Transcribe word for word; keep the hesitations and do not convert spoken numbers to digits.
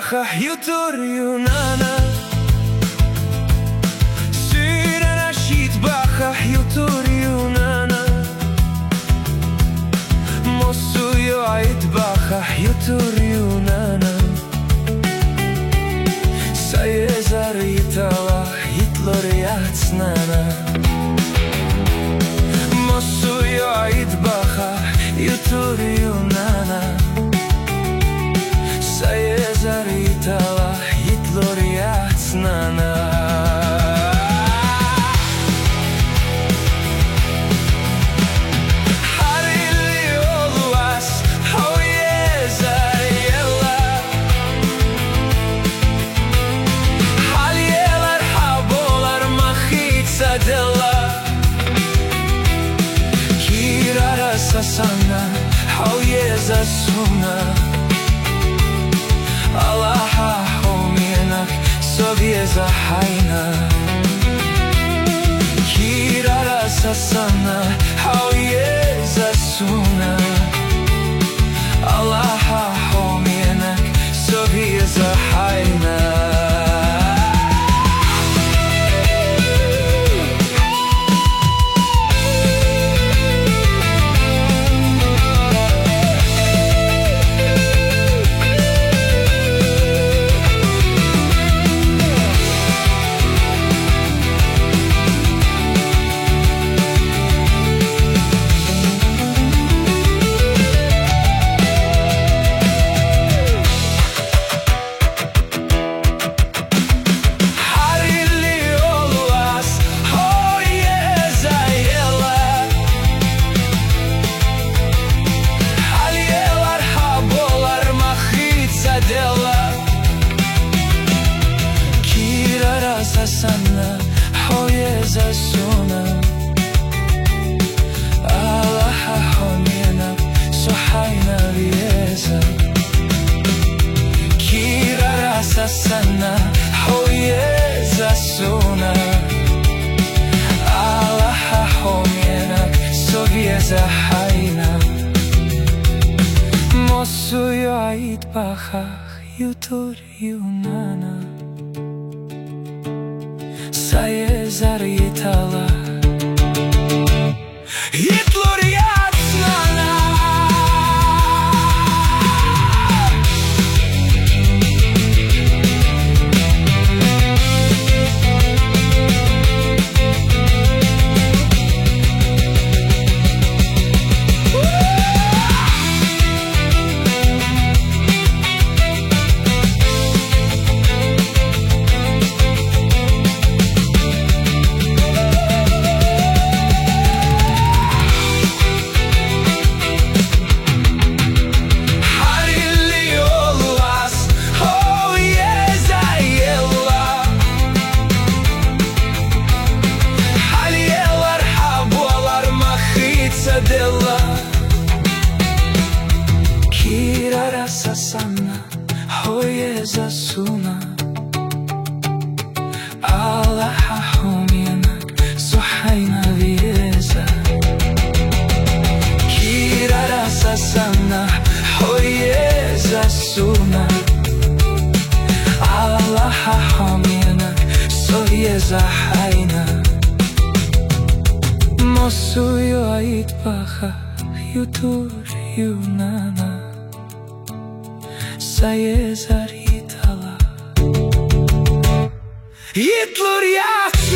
baja jutur junana Syre rashit baja jutur junana Mosu jo ait baja jutur junana Sayezar itala hitlor yatsnana Mosu jo ait baja jutur junana Sayezar itala hitlor yatsnana Sana how yes asuna Allaha hominak sovieza haina Kirara sana how yes asuna Allaha hominak sovieza haina Sana hoyeza suna Allaha homina sohaina vieza Kira rasa sana hoyeza suna Allaha homina sovieza haina Mosu jo ait baha jutur junana Sayezar itala hitlor yatsnana Kira rasa sana hoyeza suna Allaha hominak sohaina vieza Kira rasa sana hoyeza suna Allaha hominak sovieza haina Mosu jo ait baha jutur junana Sayezar itala hitlor yatsnana